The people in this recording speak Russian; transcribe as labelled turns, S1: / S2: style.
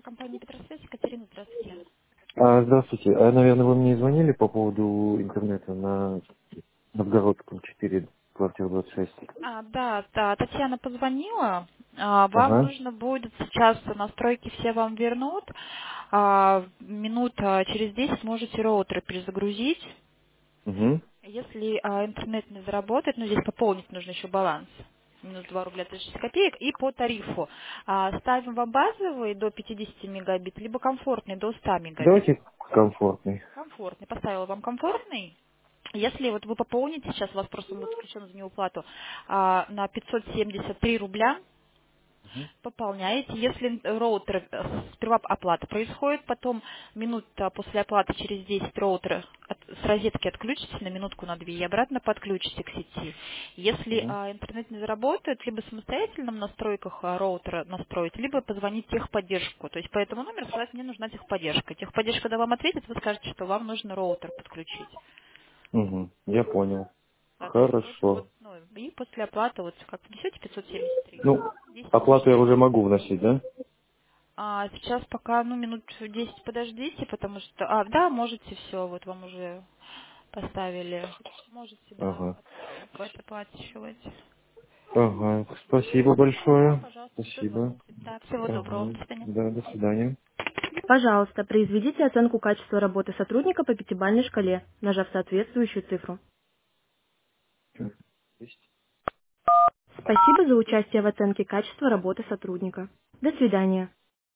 S1: компания Петросвязь. Екатерина, здравствуйте.
S2: Здравствуйте. Наверное, вы мне звонили по поводу интернета на Новгородском 4, квартира 26.
S1: Да, Татьяна позвонила. Вам
S2: Ага.
S1: нужно будет сейчас настройки все вам вернут. Минут через 10 можете роутер перезагрузить.
S2: Угу.
S1: Если интернет не заработает, здесь пополнить нужно еще баланс. Минус 2 рубля 36 копеек. И по тарифу. Ставим вам базовый до 50 мегабит, либо комфортный до 100 мегабит.
S2: Давайте комфортный.
S1: Комфортный. Поставила вам комфортный. Если вот вы пополните, сейчас у вас просто будет включен за неуплату, на 573 рубля пополняете. Если роутер, сперва оплата происходит, потом минут после оплаты через 10 роутер с розетки отключите на минутку, на 2 и обратно подключите к сети. Если
S2: Угу.
S1: интернет не заработает, либо самостоятельно в настройках роутера настроить, либо позвонить в техподдержку. То есть по этому номеру сказать, мне нужна техподдержка. Техподдержка, когда вам ответит, вы скажете, что вам нужно роутер подключить.
S2: Угу. Я понял.
S1: Соответственно,
S2: Хорошо.
S1: и после оплаты, вот как внесете 573,
S2: Ну,
S1: 10 минут
S2: оплату я
S1: через
S2: уже могу вносить, да?
S1: сейчас пока, минут 10 подождите, потому что... да, можете все, вот вам уже поставили. Можете, да,
S2: Ага.
S1: оплачивать.
S2: Ага. Спасибо
S1: Да,
S2: большое.
S1: пожалуйста, жду
S2: Спасибо.
S1: звонок. Да, всего доброго.
S2: Ага.
S1: До свидания.
S2: Да, до свидания.
S3: Пожалуйста, произведите оценку качества работы сотрудника по пятибалльной шкале, нажав соответствующую цифру.
S2: Есть.
S3: Спасибо за участие в оценке качества работы сотрудника. До свидания.